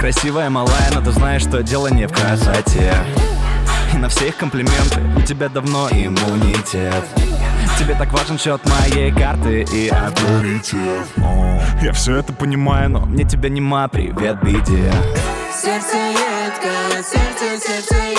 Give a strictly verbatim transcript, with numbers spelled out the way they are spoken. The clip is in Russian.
красивая, малая, но ты знаешь, что дело не в красоте. И на все их комплименты у тебя давно иммунитет. Тебе так важен счет моей карты и авторитет. Я все это понимаю, но мне тебя нема, привет, беде. Сердце едкое, сердце, сердце